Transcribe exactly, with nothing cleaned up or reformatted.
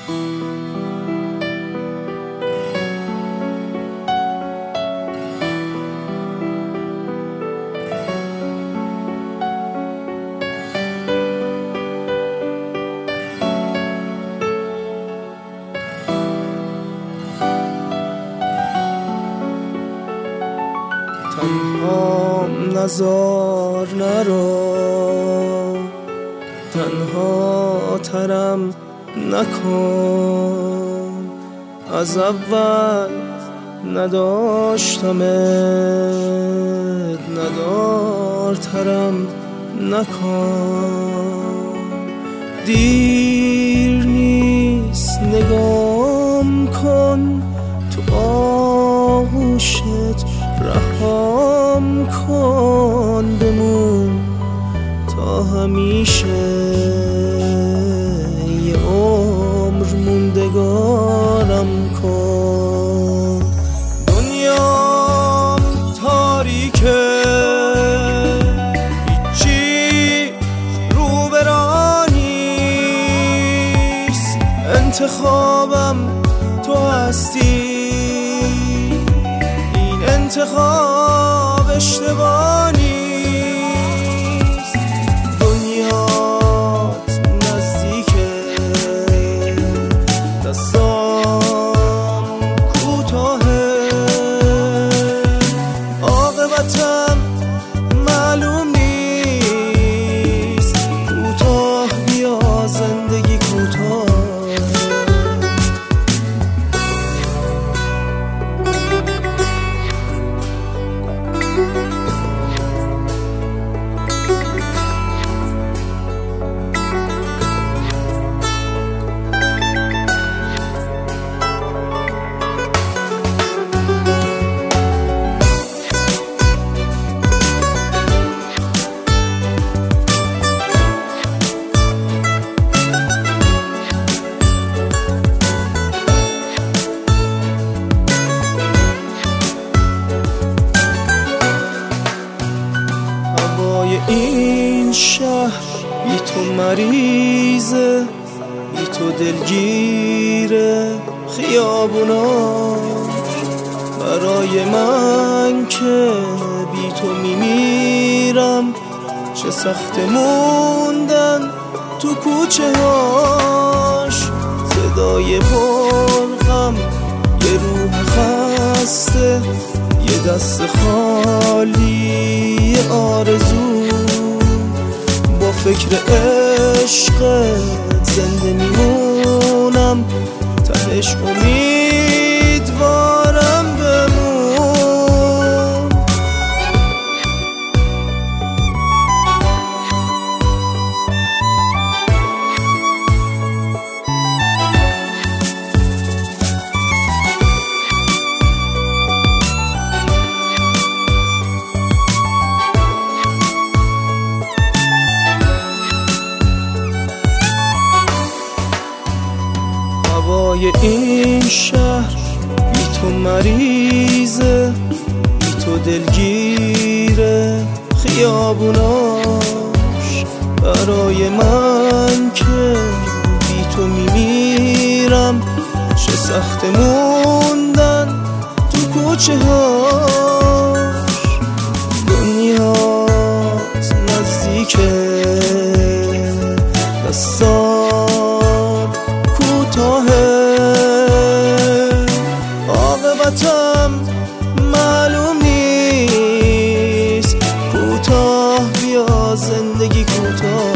تنها نزار نرو، تنها ترم نکن، از اول نداشتمت ندارترم نکن. دیر نیست نگام کن، تو آغوشت رهام کن، بمون تا همیشه، یه عمر موندگارم کن. دنیام تاریکه، هیچی رو برانیست، انتخابم تو هستی، انتخاب اشتباه نیست. دنیات نزدیکه، دستام کوتاهه، عاقبتم معلوم نیست. کوتاه بیا زندگی کوتاه، این شهر بی تو مریضه، بی تو دلگیره خیابوناش، برای من که بی تو میمیرم، چه سخت موندن تو کوچه هاش. صدای پرغم، یه روح خسته، یه دست خالی آرزو، با فکر عشقت زنده میمونم، تهش امیدوارم بمون. هوای این شهر بی تو مریضه، بی تو دلگیره خیابوناش، برای من که بی تو میمیرم، چه سخت موندن تو کوچه هاش. دنیات نزدیکه، دستام کوتاهه، عاقبتم معلوم نیست. کوتاه بیا زندگی کوتاه،